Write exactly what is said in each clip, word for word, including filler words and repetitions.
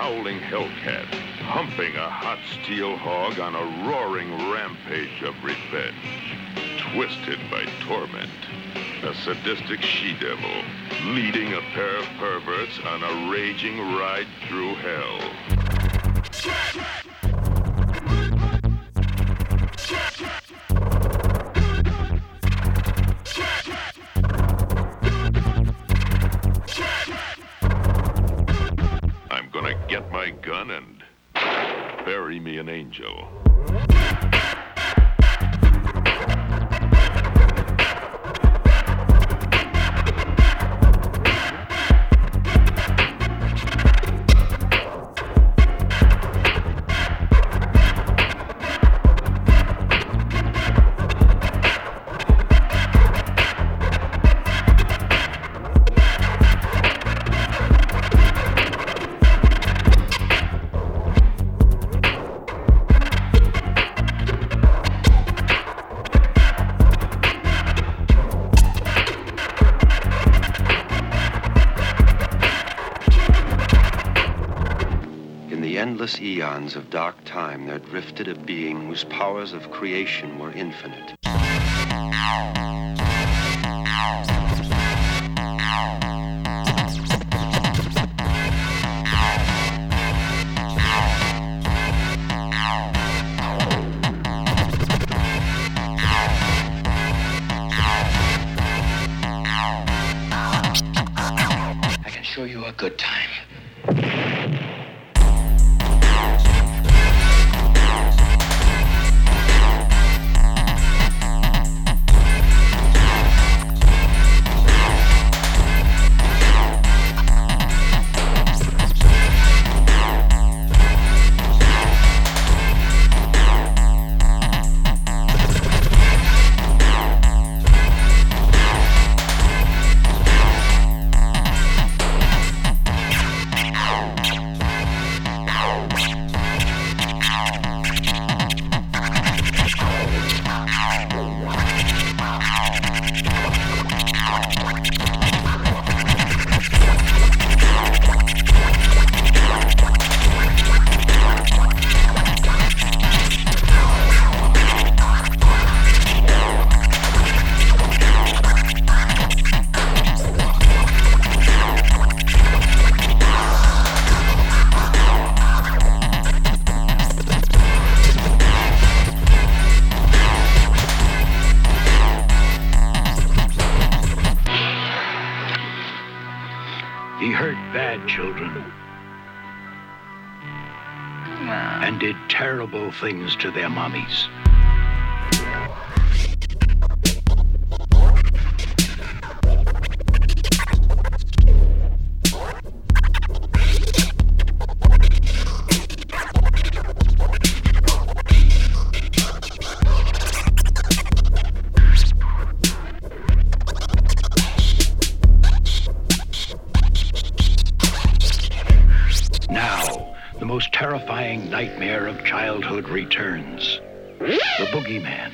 howling hellcat, humping a hot steel hog on a roaring rampage of revenge. Twisted by torment, a sadistic she-devil leading a pair of perverts on a raging ride through hell. I'm gonna get my gun and bury me an angel. Endless eons of dark time, there drifted a being whose powers of creation were infinite. I can show you a good time. He hurt bad children and did terrible things to their mommies. The most terrifying nightmare of childhood returns. The boogeyman.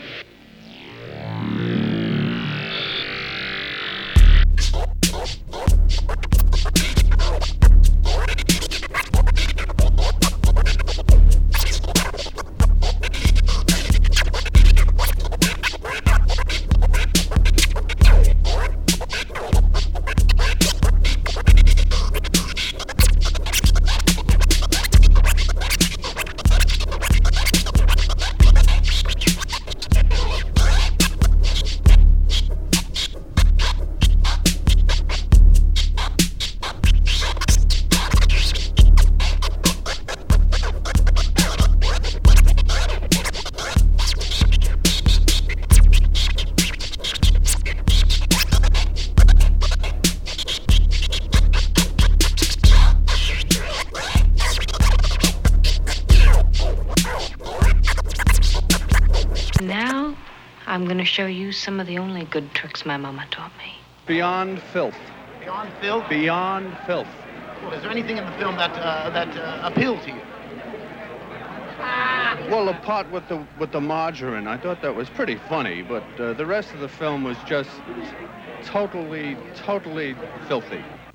Now, I'm going to show you some of the only good tricks my mama taught me. Beyond filth. Beyond filth? Beyond filth. Well, is there anything in the film that uh, that uh, appealed to you? Well, the part with the with the margarine, I thought that was pretty funny, but uh, the rest of the film was just totally, totally filthy.